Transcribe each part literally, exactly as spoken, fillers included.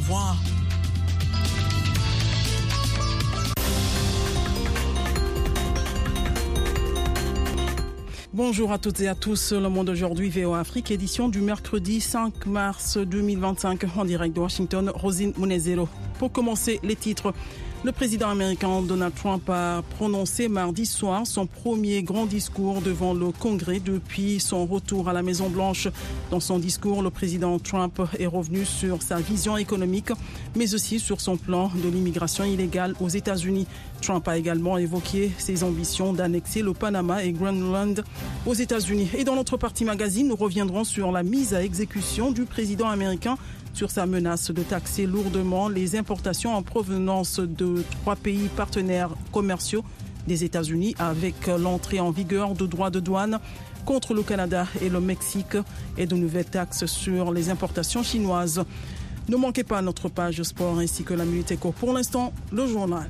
revoir. Bonjour à toutes et à tous, Le Monde aujourd'hui, V O A Afrique, édition du mercredi cinq mars deux mille vingt-cinq, en direct de Washington, Rosine Munezero. Pour commencer, les titres. Le président américain Donald Trump a prononcé mardi soir son premier grand discours devant le Congrès depuis son retour à la Maison-Blanche. Dans son discours, le président Trump est revenu sur sa vision économique, mais aussi sur son plan de l'immigration illégale aux États-Unis. Trump a également évoqué ses ambitions d'annexer le Panama et Groenland aux États-Unis. Et dans notre partie magazine, nous reviendrons sur la mise à exécution du président américain sur sa menace de taxer lourdement les importations en provenance de trois pays partenaires commerciaux des États-Unis avec l'entrée en vigueur de droits de douane contre le Canada et le Mexique et de nouvelles taxes sur les importations chinoises. Ne manquez pas notre page sport ainsi que la Minute Éco. Pour l'instant, le journal.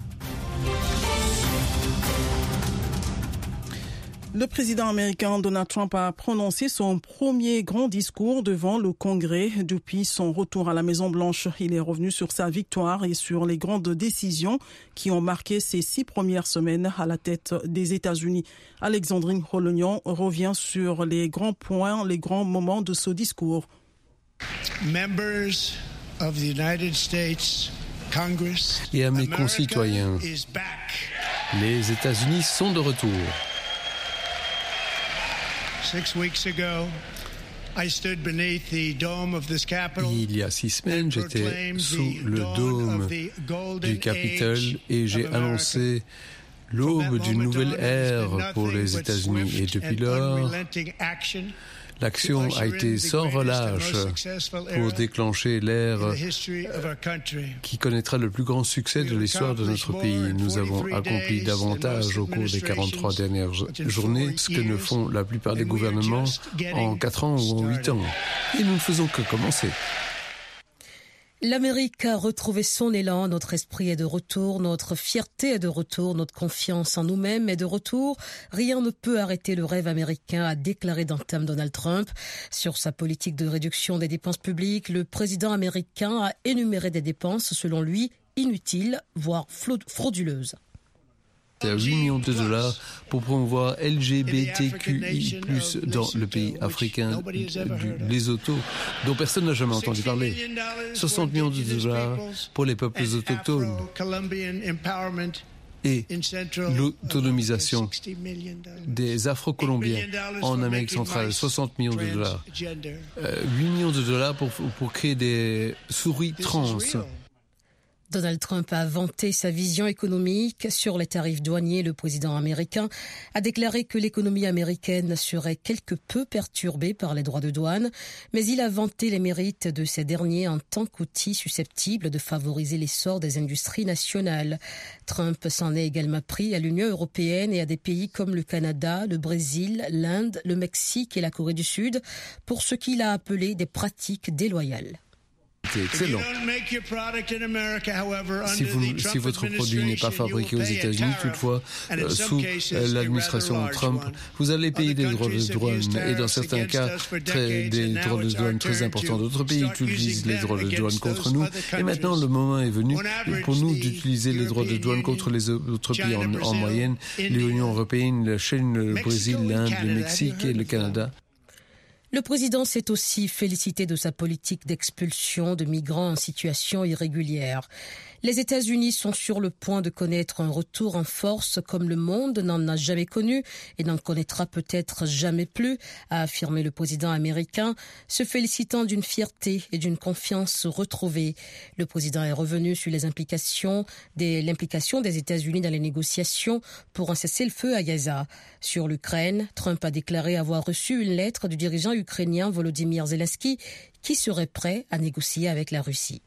Le président américain Donald Trump a prononcé son premier grand discours devant le Congrès depuis son retour à la Maison-Blanche. Il est revenu sur sa victoire et sur les grandes décisions qui ont marqué ses six premières semaines à la tête des États-Unis. Alexandrine Rolognon revient sur les grands points, les grands moments de ce discours. Members of the United States Congress, et à mes concitoyens, les États-Unis sont de retour. Il y a six semaines, j'étais sous le dôme du Capitole et j'ai annoncé l'aube d'une nouvelle ère pour les États-Unis. Et depuis lors, l'action a été sans relâche pour déclencher l'ère qui connaîtra le plus grand succès de l'histoire de notre pays. Nous avons accompli davantage au cours des quarante-trois dernières journées, ce que ne font la plupart des gouvernements en quatre ans ou en huit ans. Et nous ne faisons que commencer. L'Amérique a retrouvé son élan, notre esprit est de retour, notre fierté est de retour, notre confiance en nous-mêmes est de retour. Rien ne peut arrêter le rêve américain, a déclaré d'entame Donald Trump. Sur sa politique de réduction des dépenses publiques, le président américain a énuméré des dépenses, selon lui, inutiles, voire frauduleuses. C'est huit millions de dollars pour promouvoir L G B T Q I plus, dans le pays africain du Lesotho, dont personne n'a jamais entendu parler. soixante millions de dollars pour les peuples autochtones et l'autonomisation des Afro-Colombiens en Amérique centrale, soixante millions de dollars. Euh, huit millions de dollars pour, pour créer des souris trans. Donald Trump a vanté sa vision économique sur les tarifs douaniers. Le président américain a déclaré que l'économie américaine serait quelque peu perturbée par les droits de douane, mais il a vanté les mérites de ces derniers en tant qu'outil susceptible de favoriser l'essor des industries nationales. Trump s'en est également pris à l'Union européenne et à des pays comme le Canada, le Brésil, l'Inde, le Mexique et la Corée du Sud pour ce qu'il a appelé des pratiques déloyales. C'est excellent. Si, vous, si votre produit n'est pas fabriqué aux États-Unis, toutefois, euh, sous euh, l'administration Trump, vous allez payer des droits de douane et dans certains cas, très, des droits de douane très importants. D'autres pays utilisent les droits de douane contre nous et maintenant le moment est venu pour nous d'utiliser les droits de douane contre les autres pays. En, en moyenne, l'Union européenne, la Chine, le Brésil, l'Inde, le Mexique et le Canada. Le président s'est aussi félicité de sa politique d'expulsion de migrants en situation irrégulière. Les États-Unis sont sur le point de connaître un retour en force comme le monde n'en a jamais connu et n'en connaîtra peut-être jamais plus, a affirmé le président américain, se félicitant d'une fierté et d'une confiance retrouvée. Le président est revenu sur les implications des, l'implication des États-Unis dans les négociations pour un cessez-le-feu à Gaza. Sur l'Ukraine, Trump a déclaré avoir reçu une lettre du dirigeant ukrainien Volodymyr Zelensky qui serait prêt à négocier avec la Russie.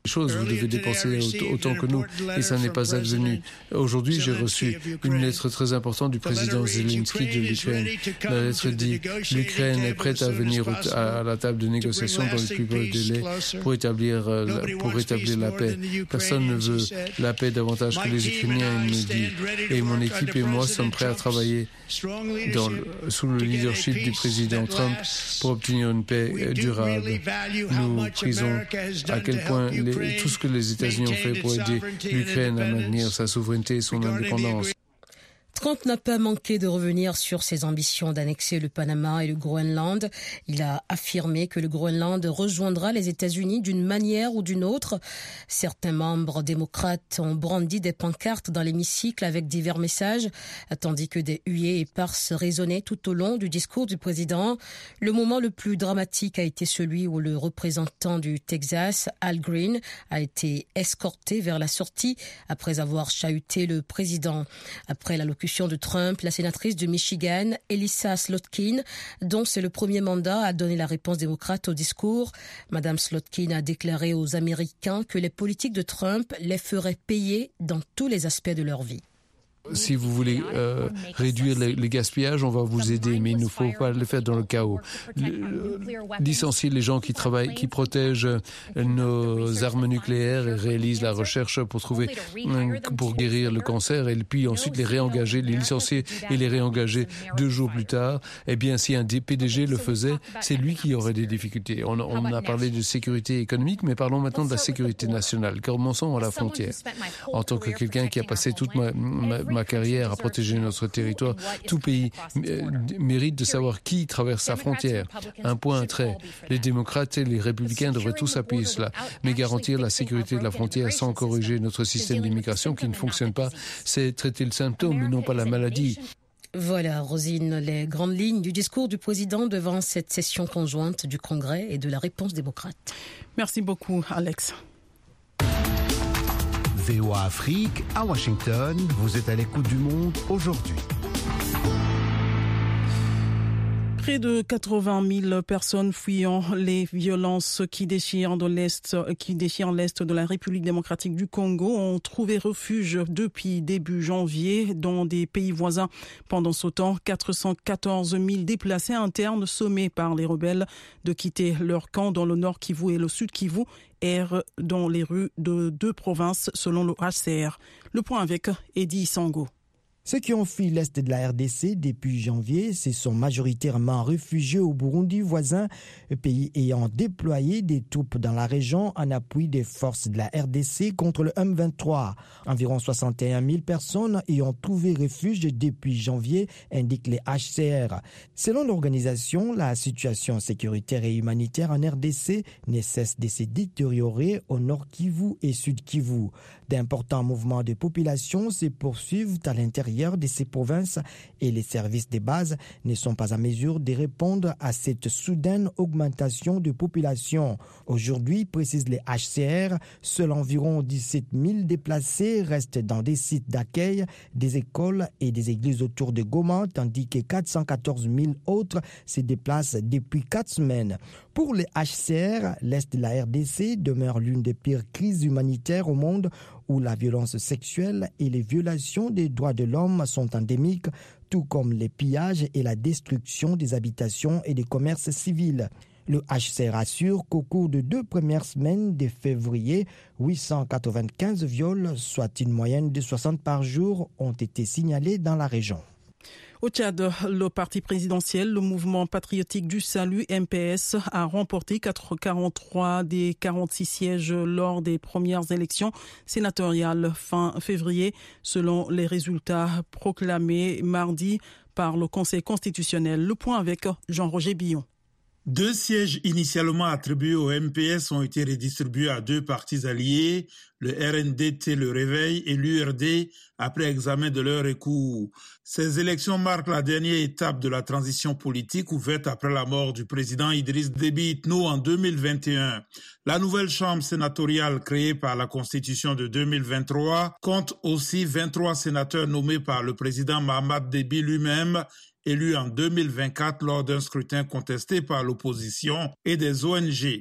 Choses, vous devez dépenser autant que nous, et ça n'est pas advenu. Aujourd'hui, j'ai reçu une lettre très importante du président Zelensky de l'Ukraine. La lettre dit « L'Ukraine est prête à venir à la table de négociation dans les plus brefs délais pour établir, pour établir la paix. Personne ne veut la paix davantage que les Ukrainiens, il me dit. Et mon équipe et moi sommes prêts à travailler dans le, sous le leadership du président Trump pour obtenir une paix durable. Nous prisons à quel point les tout ce que les États-Unis ont fait pour aider l'Ukraine à maintenir sa souveraineté et son indépendance. Trump n'a pas manqué de revenir sur ses ambitions d'annexer le Panama et le Groenland. Il a affirmé que le Groenland rejoindra les États-Unis d'une manière ou d'une autre. Certains membres démocrates ont brandi des pancartes dans l'hémicycle avec divers messages, tandis que des huées éparses résonnaient tout au long du discours du président. Le moment le plus dramatique a été celui où le représentant du Texas, Al Green, a été escorté vers la sortie après avoir chahuté le président. Après l'allocution de Trump, la sénatrice de Michigan, Elissa Slotkin, dont c'est le premier mandat, a donné la réponse démocrate au discours. Madame Slotkin a déclaré aux Américains que les politiques de Trump les feraient payer dans tous les aspects de leur vie. Si vous voulez euh, réduire les, les gaspillages, on va vous aider, mais il ne faut pas le faire dans le chaos. Le, licencier les gens qui travaillent, qui protègent nos armes nucléaires et réalisent la recherche pour trouver, pour guérir le cancer, et puis ensuite les réengager, les licencier et les réengager deux jours plus tard. Eh bien, si un P D G le faisait, c'est lui qui aurait des difficultés. On, on a parlé de sécurité économique, mais parlons maintenant de la sécurité nationale. Commençons à la frontière. En tant que quelqu'un qui a passé toute ma, ma ma carrière à protéger notre territoire, tout pays mérite de savoir qui traverse sa frontière. Un point, un trait. Les démocrates et les républicains devraient tous appuyer cela, mais garantir la sécurité de la frontière sans corriger notre système d'immigration qui ne fonctionne pas, c'est traiter le symptôme, mais non pas la maladie. Voilà, Rosine, les grandes lignes du discours du président devant cette session conjointe du Congrès et de la réponse démocrate. Merci beaucoup, Alex. V O A Afrique, à Washington, vous êtes à l'écoute du monde aujourd'hui. Près de quatre-vingt mille personnes fuyant les violences qui déchirent de l'Est, qui déchirent l'Est de la République démocratique du Congo ont trouvé refuge depuis début janvier dans des pays voisins. Pendant ce temps, quatre cent quatorze mille déplacés internes sommés par les rebelles de quitter leur camp dans le nord Kivu et le sud Kivu errent dans les rues de deux provinces selon le H C R. Le point avec Eddie Sango. Ceux qui ont fui l'Est de la R D C depuis janvier se sont majoritairement réfugiés au Burundi voisin, pays ayant déployé des troupes dans la région en appui des forces de la R D C contre le M vingt-trois. Environ soixante et un mille personnes y ont trouvé refuge depuis janvier, indiquent les H C R. Selon l'organisation, la situation sécuritaire et humanitaire en R D C ne cesse de se détériorer au nord Kivu et sud Kivu. D'importants mouvements de population se poursuivent à l'intérieur de ces provinces et les services de base ne sont pas en mesure de répondre à cette soudaine augmentation de population. Aujourd'hui, précise les H C R, seuls environ dix-sept mille déplacés restent dans des sites d'accueil, des écoles et des églises autour de Goma, tandis que quatre cent quatorze mille autres se déplacent depuis quatre semaines. Pour les H C R, l'Est de la R D C demeure l'une des pires crises humanitaires au monde où la violence sexuelle et les violations des droits de l'homme sont endémiques, tout comme les pillages et la destruction des habitations et des commerces civils. Le H C R assure qu'au cours de deux premières semaines de février, huit cent quatre-vingt-quinze viols, soit une moyenne de soixante par jour, ont été signalés dans la région. Au Tchad, le parti présidentiel, le mouvement patriotique du salut M P S, a remporté quarante-trois des quarante-six sièges lors des premières élections sénatoriales fin février, selon les résultats proclamés mardi par le Conseil constitutionnel. Le point avec Jean-Roger Billon. Deux sièges initialement attribués au M P S ont été redistribués à deux partis alliés, le R N D T Le Réveil et l'U R D, après examen de leur recours. Ces élections marquent la dernière étape de la transition politique ouverte après la mort du président Idriss Déby Itno en deux mille vingt et un. La nouvelle chambre sénatoriale créée par la Constitution de deux mille vingt-trois compte aussi vingt-trois sénateurs nommés par le président Mahamat Déby lui-même, élu en deux mille vingt-quatre lors d'un scrutin contesté par l'opposition et des O N G.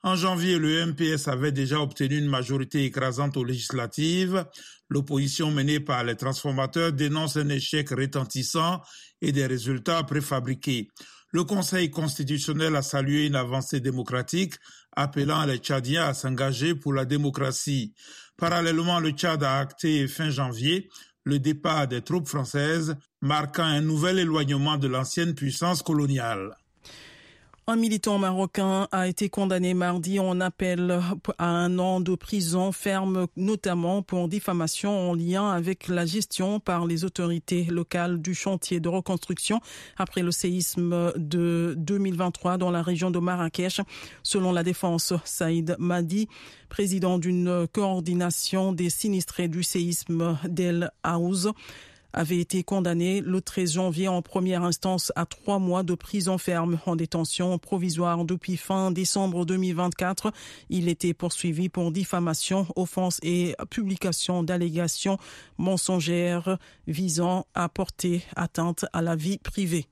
En janvier, le M P S avait déjà obtenu une majorité écrasante aux législatives. L'opposition menée par les transformateurs dénonce un échec retentissant et des résultats préfabriqués. Le Conseil constitutionnel a salué une avancée démocratique, appelant les Tchadiens à s'engager pour la démocratie. Parallèlement, le Tchad a acté fin janvier le départ des troupes françaises, marquant un nouvel éloignement de l'ancienne puissance coloniale. Un militant marocain a été condamné mardi en appel à un an de prison ferme, notamment pour diffamation en lien avec la gestion par les autorités locales du chantier de reconstruction après le séisme de deux mille vingt-trois dans la région de Marrakech. Selon la défense, Saïd Madi, président d'une coordination des sinistrés du séisme d'El Haouz, avait été condamné le treize janvier en première instance à trois mois de prison ferme en détention provisoire depuis fin décembre deux mille vingt-quatre. Il était poursuivi pour diffamation, offense et publication d'allégations mensongères visant à porter atteinte à la vie privée.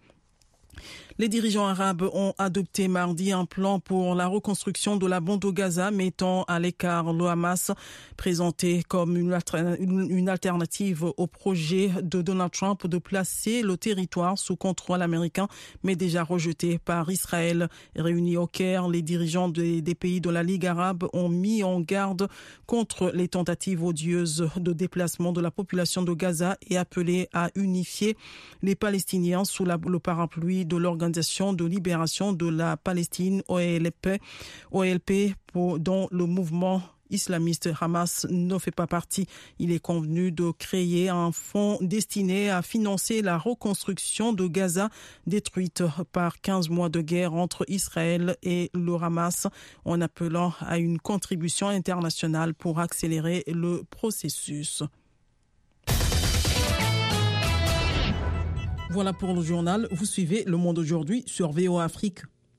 Les dirigeants arabes ont adopté mardi un plan pour la reconstruction de la bande de Gaza, mettant à l'écart le Hamas, présenté comme une alternative au projet de Donald Trump de placer le territoire sous contrôle américain, mais déjà rejeté par Israël. Réunis au Caire, les dirigeants des, des pays de la Ligue arabe ont mis en garde contre les tentatives odieuses de déplacement de la population de Gaza et appelé à unifier les Palestiniens sous la, le parapluie de l'Organisation de libération de la Palestine, O L P, O L P pour, dont le mouvement islamiste Hamas ne fait pas partie. Il est convenu de créer un fonds destiné à financer la reconstruction de Gaza, détruite par quinze mois de guerre entre Israël et le Hamas, en appelant à une contribution internationale pour accélérer le processus. Voilà pour le journal. Vous suivez Le Monde aujourd'hui sur V O A Afrique.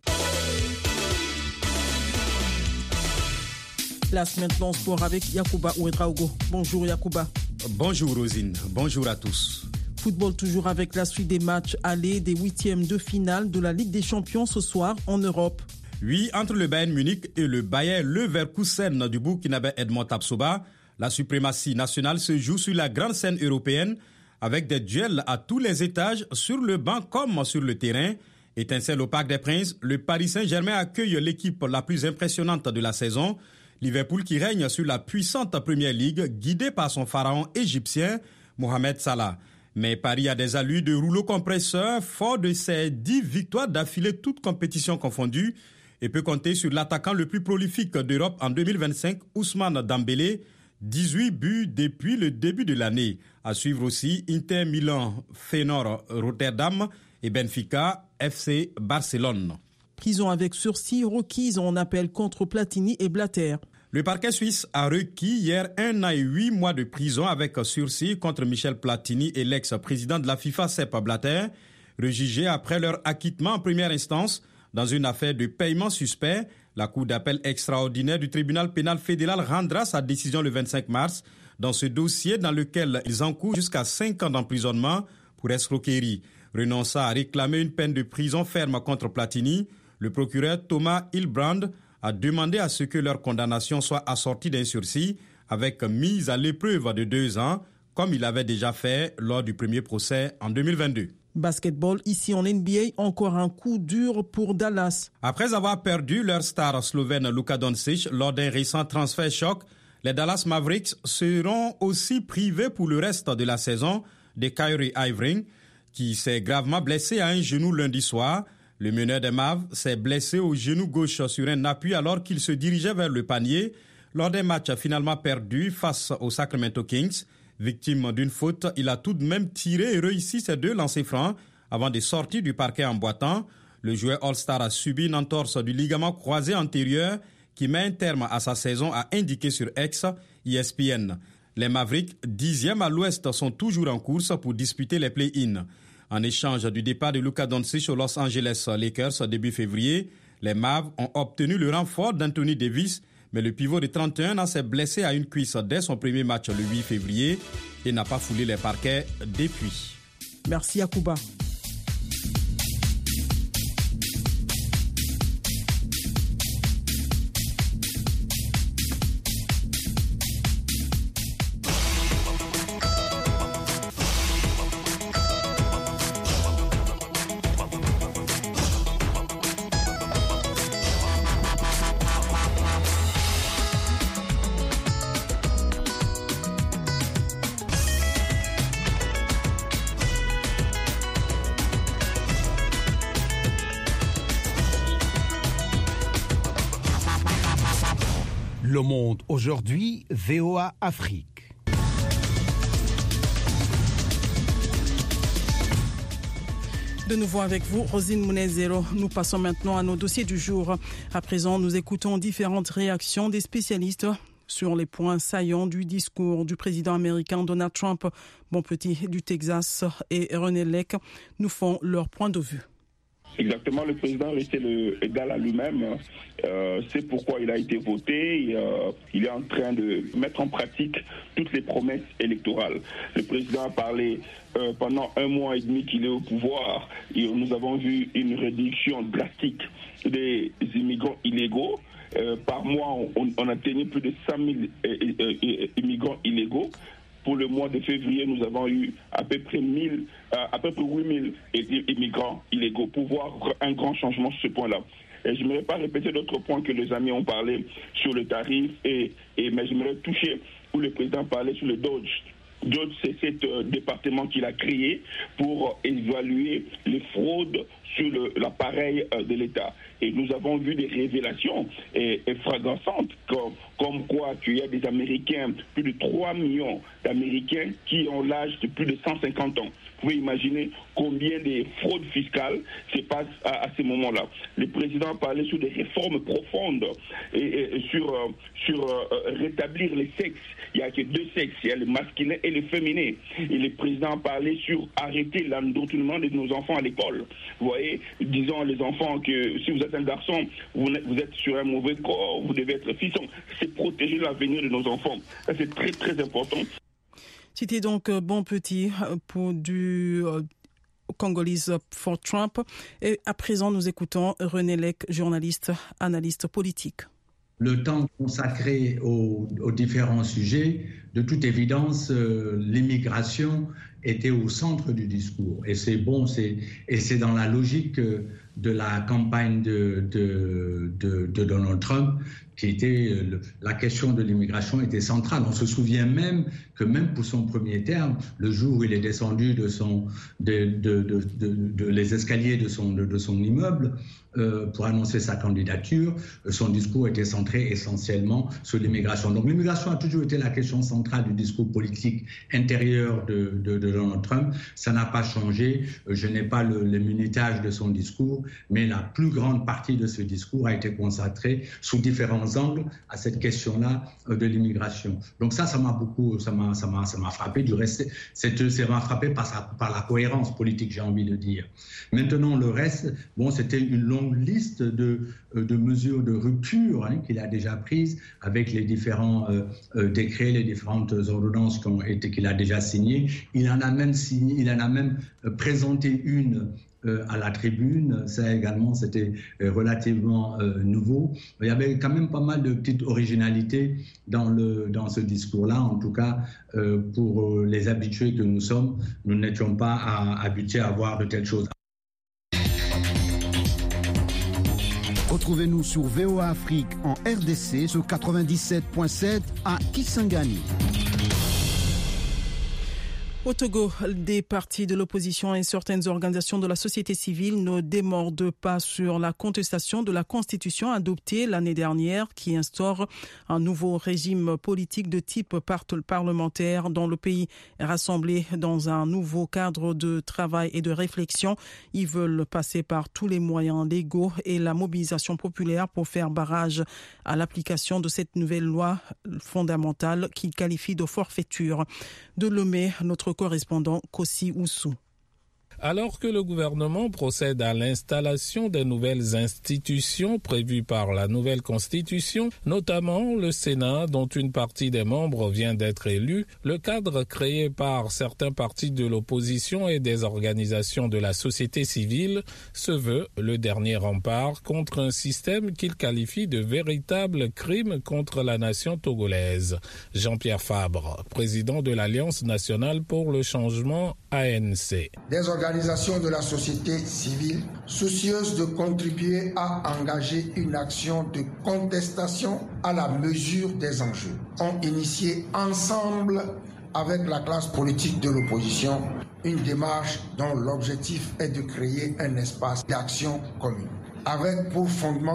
Place maintenant sport avec Yacouba Ouedraogo. Bonjour Yacouba. Bonjour Rosine, bonjour à tous. Football toujours avec la suite des matchs allés des huitièmes de finale de la Ligue des Champions ce soir en Europe. Oui, entre le Bayern Munich et le Bayer Leverkusen du Burkinabé Edmond Tapsoba, la suprématie nationale se joue sur la grande scène européenne, avec des duels à tous les étages, sur le banc comme sur le terrain. Étincelle au Parc des Princes, le Paris Saint-Germain accueille l'équipe la plus impressionnante de la saison. Liverpool qui règne sur la puissante Premier League, guidé par son pharaon égyptien, Mohamed Salah. Mais Paris a des allures de rouleau compresseur, fort de ses dix victoires d'affilée, toutes compétitions confondues, et peut compter sur l'attaquant le plus prolifique d'Europe en deux mille vingt-cinq, Ousmane Dembélé, dix-huit buts depuis le début de l'année. À suivre aussi Inter Milan, Feyenoord Rotterdam et Benfica F C Barcelone. Prison avec sursis requise en appel contre Platini et Blatter. Le parquet suisse a requis hier un an et huit mois de prison avec sursis contre Michel Platini et l'ex-président de la FIFA Sepp Blatter, rejugés après leur acquittement en première instance dans une affaire de paiement suspect. La Cour d'appel extraordinaire du tribunal pénal fédéral rendra sa décision le vingt-cinq mars dans ce dossier dans lequel ils encourent jusqu'à cinq ans d'emprisonnement pour escroquerie. Renonçant à réclamer une peine de prison ferme contre Platini, le procureur Thomas Hilbrand a demandé à ce que leur condamnation soit assortie d'un sursis avec mise à l'épreuve de deux ans, comme il avait déjà fait lors du premier procès en deux mille vingt-deux. Basketball, ici en N B A, encore un coup dur pour Dallas. Après avoir perdu leur star slovène Luka Doncic lors d'un récent transfert choc, les Dallas Mavericks seront aussi privés pour le reste de la saison de Kyrie Irving, qui s'est gravement blessé à un genou lundi soir. Le meneur des Mavs s'est blessé au genou gauche sur un appui alors qu'il se dirigeait vers le panier lors d'un match finalement perdu face aux Sacramento Kings. Victime d'une faute, il a tout de même tiré et réussi ses deux lancers francs avant de sortir du parquet en boitant. Le joueur All-Star a subi une entorse du ligament croisé antérieur qui met un terme à sa saison, a indiqué sur X E S P N. Les Mavericks, dixième à l'ouest, sont toujours en course pour disputer les play-in. En échange du départ de Luka Doncic aux Los Angeles Lakers début février, les Mavs ont obtenu le renfort d'Anthony Davis, mais le pivot de trente et un ans s'est blessé à une cuisse dès son premier match le huit février et n'a pas foulé les parquets depuis. Merci Yacouba. Le Monde aujourd'hui, V O A Afrique. De nouveau avec vous, Rosine Munezero. Nous passons maintenant à nos dossiers du jour. À présent, nous écoutons différentes réactions des spécialistes sur les points saillants du discours du président américain Donald Trump. Bonpetit du Texas et René Lec nous font leur point de vue. Exactement, le président restait le, égal à lui-même. Euh, c'est pourquoi il a été voté. Et, euh, il est en train de mettre en pratique toutes les promesses électorales. Le président a parlé euh, pendant un mois et demi qu'il est au pouvoir. Et nous avons vu une réduction drastique des immigrants illégaux. Euh, par mois, on, on atteignait plus de cent mille euh, euh, immigrants illégaux. Pour le mois de février, nous avons eu à peu près mille, euh, à peu près huit mille immigrants illégaux pour voir un grand changement sur ce point-là. Et je n'aimerais pas répéter d'autres points que les amis ont parlé sur le tarif, et, et, mais j'aimerais toucher où le président parlait sur le Dodge. Dodge, c'est cet euh, département qu'il a créé pour euh, évaluer les fraudes sur le, l'appareil euh, de l'État. Et nous avons vu des révélations et, et fragrantantes, comme, comme quoi qu'il y a des Américains, plus de trois millions d'Américains qui ont l'âge de plus de cent cinquante ans. Vous pouvez imaginer combien de fraudes fiscales se passent à, à ce moment-là. Le président a parlé sur des réformes profondes et, et, et sur, euh, sur euh, rétablir les sexes. Il n'y a que deux sexes, il y a le masculin et le féminin. Et le président a parlé sur arrêter l'endoctrinement de nos enfants à l'école. Vous voyez, disons les enfants que si vous êtes un garçon, vous, vous êtes sur un mauvais corps, vous devez être fisson. C'est protéger l'avenir de nos enfants. Ça, c'est très, très important. C'était donc Bonpetit pour du euh, Congolese for Trump. Et à présent, nous écoutons René Lec, journaliste, analyste politique. Le temps consacré aux, aux différents sujets, de toute évidence, euh, l'immigration était au centre du discours. Et c'est bon, c'est, et c'est dans la logique de la campagne de, de, de, de Donald Trump qui était, le, la question de l'immigration était centrale. On se souvient même que même pour son premier terme, le jour où il est descendu de, son, de, de, de, de, de les escaliers de son, de, de son immeuble euh, pour annoncer sa candidature, son discours était centré essentiellement sur l'immigration. Donc l'immigration a toujours été la question centrale du discours politique intérieur de, de, de Donald Trump. Ça n'a pas changé. Je n'ai pas le, le minutage de son discours, mais la plus grande partie de ce discours a été consacrée sous différents angles à cette question-là de l'immigration. Donc ça, ça m'a beaucoup, ça m'a, ça m'a, ça m'a frappé. Du reste, c'est, ça m'a frappé par, sa, par la cohérence politique, j'ai envie de dire. Maintenant, le reste, bon, c'était une longue liste de, de mesures de rupture hein, qu'il a déjà prises avec les différents euh, euh, décrets, les différentes ordonnances qui ont été, qu'il a déjà signées. Il en a même signé, il en a même euh, présenté une Euh, à la tribune. Ça également, c'était euh, relativement euh, nouveau. Il y avait quand même pas mal de petites originalités dans, le, dans ce discours-là. En tout cas, euh, pour euh, les habitués que nous sommes, nous n'étions pas à, habitués à voir de telles choses. Retrouvez-nous sur V O A Afrique en R D C sur quatre-vingt-dix-sept virgule sept à Kisangani. Au Togo, des partis de l'opposition et certaines organisations de la société civile ne démordent pas sur la contestation de la constitution adoptée l'année dernière qui instaure un nouveau régime politique de type parlementaire dans le pays. Rassemblés dans un nouveau cadre de travail et de réflexion, ils veulent passer par tous les moyens légaux et la mobilisation populaire pour faire barrage à l'application de cette nouvelle loi fondamentale qu'ils qualifient de forfaiture. De Lomé, notre correspondant Kossi Oussou. Alors que le gouvernement procède à l'installation des nouvelles institutions prévues par la nouvelle constitution, notamment le Sénat dont une partie des membres vient d'être élue, le cadre créé par certains partis de l'opposition et des organisations de la société civile se veut le dernier rempart contre un système qu'il qualifie de véritable crime contre la nation togolaise. Jean-Pierre Fabre, président de l'Alliance nationale pour le changement A N C. Des organisations de la société civile soucieuses de contribuer à engager une action de contestation à la mesure des enjeux ont initié ensemble avec la classe politique de l'opposition une démarche dont l'objectif est de créer un espace d'action commune avec pour fondement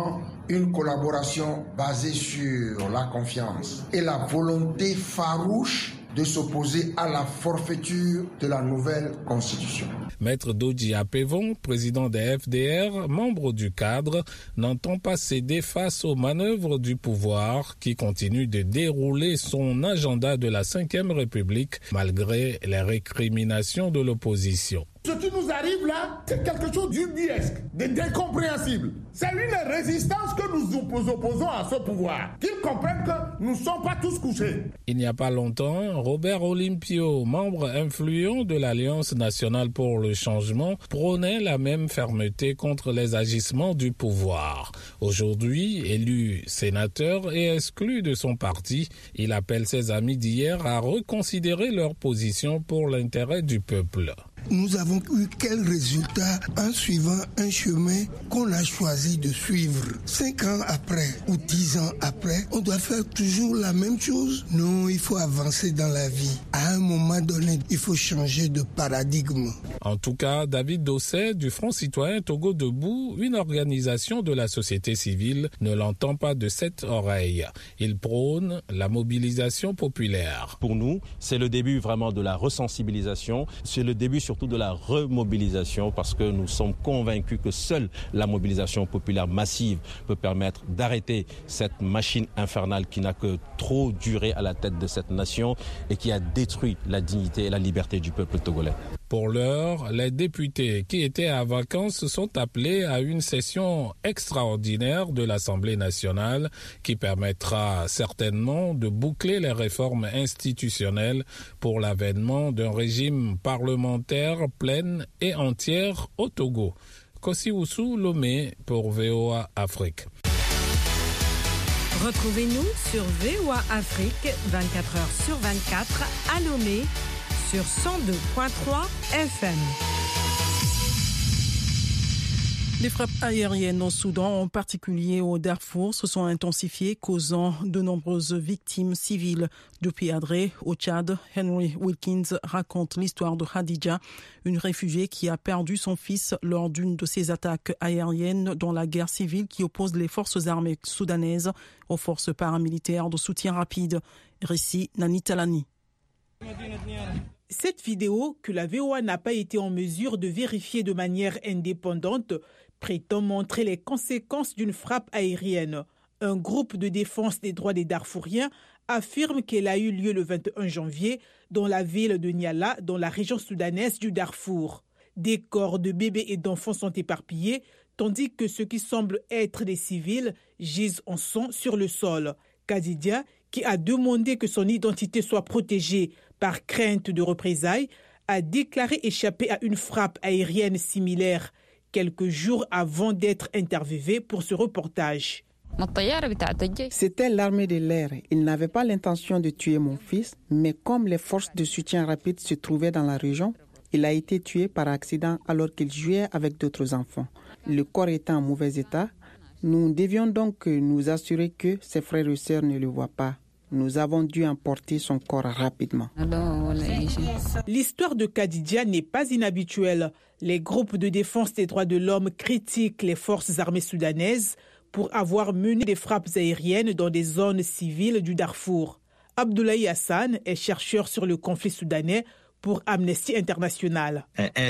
une collaboration basée sur la confiance et la volonté farouche de s'opposer à la forfaiture de la nouvelle constitution. Maître Dodji Apevon, président des F D R, membre du cadre, n'entend pas céder face aux manœuvres du pouvoir qui continue de dérouler son agenda de la cinquième République malgré les récriminations de l'opposition. Ce qui nous arrive là, c'est quelque chose d'ubuesque, d'incompréhensible. C'est une résistance que nous opposons à ce pouvoir. Qu'ils comprennent que nous ne sommes pas tous couchés. Il n'y a pas longtemps, Robert Olympio, membre influent de l'Alliance nationale pour le changement, prônait la même fermeté contre les agissements du pouvoir. Aujourd'hui, élu sénateur et exclu de son parti, il appelle ses amis d'hier à reconsidérer leur position pour l'intérêt du peuple. Nous avons eu quel résultat en suivant un chemin qu'on a choisi de suivre? Cinq ans après ou dix ans après, on doit faire toujours la même chose? Non, il faut avancer dans la vie. À un moment donné, il faut changer de paradigme. En tout cas, David Dosset du Front citoyen Togo Debout, une organisation de la société civile, ne l'entend pas de cette oreille. Il prône la mobilisation populaire. Pour nous, c'est le début vraiment de la resensibilisation, c'est le début surtout de la remobilisation parce que nous sommes convaincus que seule la mobilisation populaire massive peut permettre d'arrêter cette machine infernale qui n'a que trop duré à la tête de cette nation et qui a détruit la dignité et la liberté du peuple togolais. Pour l'heure, les députés qui étaient à vacances sont appelés à une session extraordinaire de l'Assemblée nationale qui permettra certainement de boucler les réformes institutionnelles pour l'avènement d'un régime parlementaire plein et entière au Togo. Kosiwusu Lomé pour V O A Afrique. Retrouvez-nous sur V O A Afrique vingt-quatre heures sur vingt-quatre à Lomé sur cent deux virgule trois F M. Les frappes aériennes au Soudan, en particulier au Darfour, se sont intensifiées, causant de nombreuses victimes civiles. Depuis Adré, au Tchad, Henry Wilkins raconte l'histoire de Khadija, une réfugiée qui a perdu son fils lors d'une de ces attaques aériennes dans la guerre civile qui oppose les forces armées soudanaises aux forces paramilitaires de soutien rapide. Récit Nani Talani. Cette vidéo, que la V O A n'a pas été en mesure de vérifier de manière indépendante, prétend montrer les conséquences d'une frappe aérienne. Un groupe de défense des droits des Darfouriens affirme qu'elle a eu lieu le vingt et un janvier dans la ville de Niala, dans la région soudanaise du Darfour. Des corps de bébés et d'enfants sont éparpillés, tandis que ceux qui semblent être des civils gisent en sang sur le sol. Khadija, qui a demandé que son identité soit protégée par crainte de représailles, a déclaré échapper à une frappe aérienne similaire quelques jours avant d'être interviewé pour ce reportage. C'était l'armée de l'air. Ils n'avaient pas l'intention de tuer mon fils, mais comme les forces de soutien rapide se trouvaient dans la région, il a été tué par accident alors qu'il jouait avec d'autres enfants. Le corps était en mauvais état. Nous devions donc nous assurer que ses frères et sœurs ne le voient pas. Nous avons dû emporter son corps rapidement. L'histoire de Khadija n'est pas inhabituelle. Les groupes de défense des droits de l'homme critiquent les forces armées soudanaises pour avoir mené des frappes aériennes dans des zones civiles du Darfour. Abdoulaye Hassan est chercheur sur le conflit soudanais pour Amnesty International.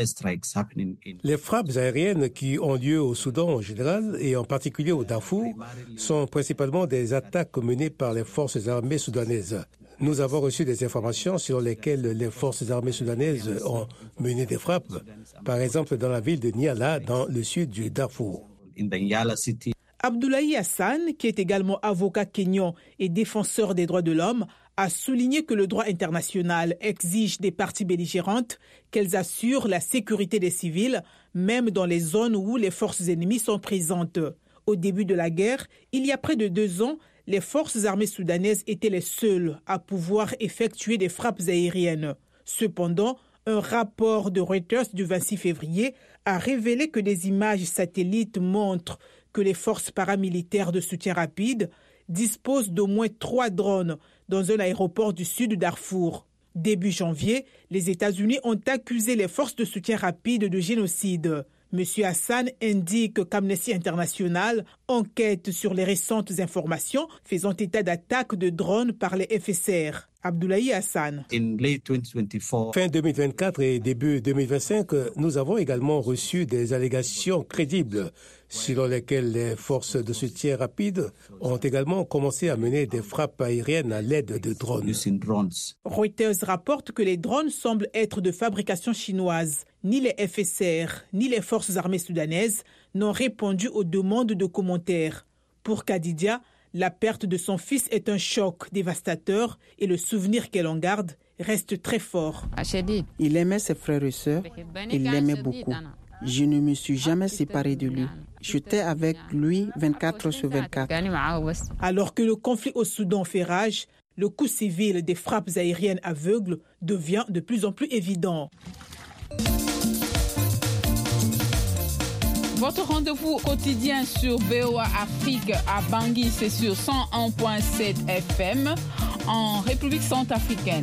Les frappes aériennes qui ont lieu au Soudan en général et en particulier au Darfour sont principalement des attaques menées par les forces armées soudanaises. Nous avons reçu des informations sur lesquelles les forces armées soudanaises ont mené des frappes, par exemple dans la ville de Niala, dans le sud du Darfour. Abdoulaye Hassan, qui est également avocat kényan et défenseur des droits de l'homme, a souligné que le droit international exige des parties belligérantes qu'elles assurent la sécurité des civils, même dans les zones où les forces ennemies sont présentes. Au début de la guerre, il y a près de deux ans, les forces armées soudanaises étaient les seules à pouvoir effectuer des frappes aériennes. Cependant, un rapport de Reuters du vingt-six février a révélé que des images satellites montrent que les forces paramilitaires de soutien rapide disposent d'au moins trois drones dans un aéroport du sud du Darfour. Début janvier, les États-Unis ont accusé les forces de soutien rapide de génocide. M. Hassan indique qu'Amnesty International enquête sur les récentes informations faisant état d'attaques de drones par les F S R. Abdoulaye Hassan. Fin deux mille vingt-quatre et début deux mille vingt-cinq, nous avons également reçu des allégations crédibles selon lesquelles les forces de soutien rapide ont également commencé à mener des frappes aériennes à l'aide de drones. Reuters rapporte que les drones semblent être de fabrication chinoise. Ni les F S R, ni les forces armées soudanaises n'ont répondu aux demandes de commentaires. Pour Kadidia, la perte de son fils est un choc dévastateur et le souvenir qu'elle en garde reste très fort. Il aimait ses frères et sœurs, il l'aimait beaucoup. Je ne me suis jamais séparée de lui. J'étais avec lui vingt-quatre sur vingt-quatre. Alors que le conflit au Soudan fait rage, le coût civil des frappes aériennes aveugles devient de plus en plus évident. Votre rendez-vous quotidien sur V O A Afrique à Bangui, c'est sur cent un virgule sept F M en République centrafricaine.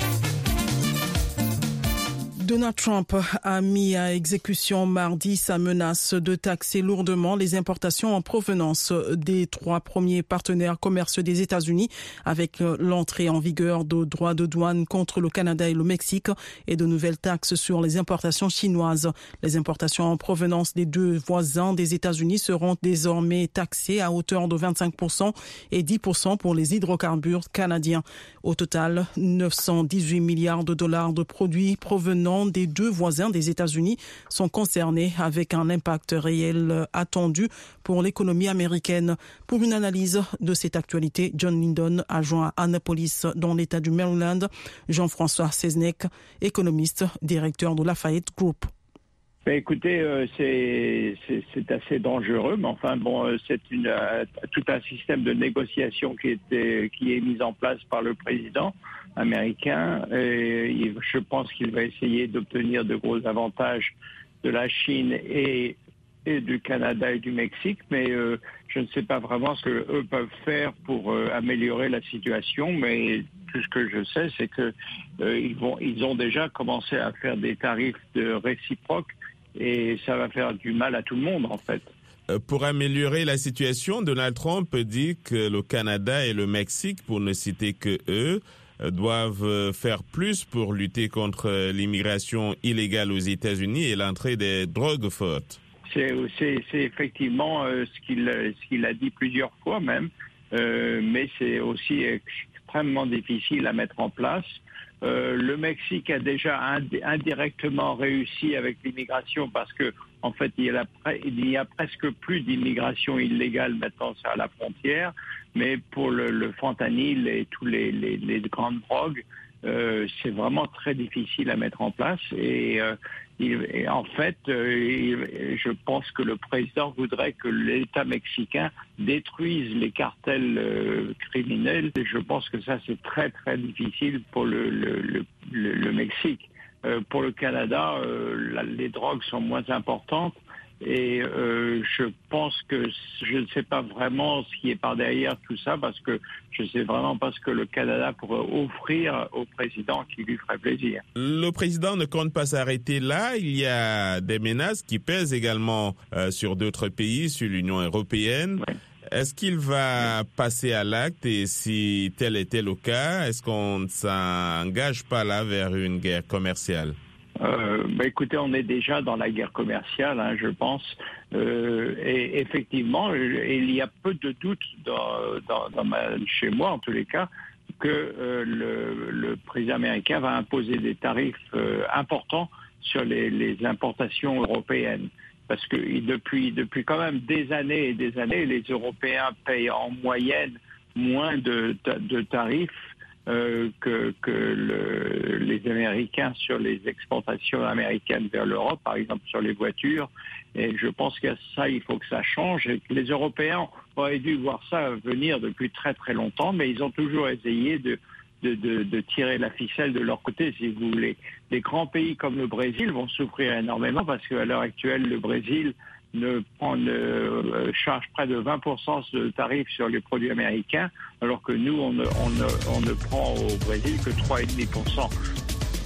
Donald Trump a mis à exécution mardi sa menace de taxer lourdement les importations en provenance des trois premiers partenaires commerciaux des États-Unis avec l'entrée en vigueur de droits de douane contre le Canada et le Mexique et de nouvelles taxes sur les importations chinoises. Les importations en provenance des deux voisins des États-Unis seront désormais taxées à hauteur de vingt-cinq pour cent et dix pour cent pour les hydrocarbures canadiens. Au total, neuf cent dix-huit milliards de dollars de produits provenant des deux voisins des États-Unis sont concernés avec un impact réel attendu pour l'économie américaine. Pour une analyse de cette actualité, John Lindon a joint à Annapolis dans l'État du Maryland, Jean-François Seznec, économiste, directeur de Lafayette Group. Ben écoutez, euh, c'est, c'est, c'est assez dangereux, mais enfin bon, euh, c'est une, euh, tout un système de négociation qui, était, qui est mis en place par le président américain. Et il, je pense qu'il va essayer d'obtenir de gros avantages de la Chine et, et du Canada et du Mexique, mais euh, je ne sais pas vraiment ce qu'eux peuvent faire pour euh, améliorer la situation, mais tout ce que je sais, c'est que euh, ils vont, ils ont déjà commencé à faire des tarifs de réciproques et ça va faire du mal à tout le monde en fait. Pour améliorer la situation, Donald Trump dit que le Canada et le Mexique, pour ne citer que eux, doivent faire plus pour lutter contre l'immigration illégale aux États-Unis et l'entrée des drogues fortes. C'est, c'est, c'est effectivement euh, ce, qu'il, ce qu'il a dit plusieurs fois même, euh, mais c'est aussi extrêmement difficile à mettre en place. Euh, le Mexique a déjà ind- indirectement réussi avec l'immigration parce que en fait il y a, la, il y a presque plus d'immigration illégale maintenant à la frontière, mais pour le, le fentanyl et tous les, les, les grandes drogues, euh, c'est vraiment très difficile à mettre en place et, euh, il, et en fait euh, il, je pense que le président voudrait que l'État mexicain détruise les cartels euh, criminels et je pense que ça c'est très très difficile pour le, le, le, le, le Mexique. Euh, pour le Canada, euh, la, les drogues sont moins importantes et euh, je pense que je ne sais pas vraiment ce qui est par derrière tout ça parce que je ne sais vraiment pas ce que le Canada pourrait offrir au président qui lui ferait plaisir. Le président ne compte pas s'arrêter là. Il y a des menaces qui pèsent également euh, sur d'autres pays, sur l'Union européenne. Ouais. Est-ce qu'il va passer à l'acte et si tel était le cas, est-ce qu'on ne s'engage pas là vers une guerre commerciale? Euh, bah écoutez, on est déjà dans la guerre commerciale, hein, je pense. Euh, et effectivement, il y a peu de doute dans, dans, dans ma, chez moi, en tous les cas, que euh, le, le président américain va imposer des tarifs euh, importants sur les, les importations européennes. Parce que depuis, depuis quand même des années et des années, les Européens payent en moyenne moins de, de tarifs euh, que, que le, les Américains sur les exportations américaines vers l'Europe, par exemple sur les voitures. Et je pense que ça, il faut que ça change. Et que les Européens auraient dû voir ça venir depuis très très longtemps, mais ils ont toujours essayé de De, de, de tirer la ficelle de leur côté, si vous voulez. Les grands pays comme le Brésil vont souffrir énormément parce qu'à l'heure actuelle, le Brésil ne, prend, ne euh, charge près de vingt pour cent de tarifs sur les produits américains, alors que nous, on ne, on ne, on ne prend au Brésil que trois virgule cinq pour cent.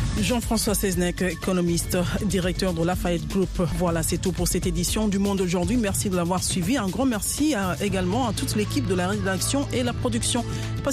Jean-François Seznec, économiste, directeur de Lafayette Group. Voilà, c'est tout pour cette édition du Monde aujourd'hui. Merci de l'avoir suivi. Un grand merci à, également à toute l'équipe de la rédaction et la production.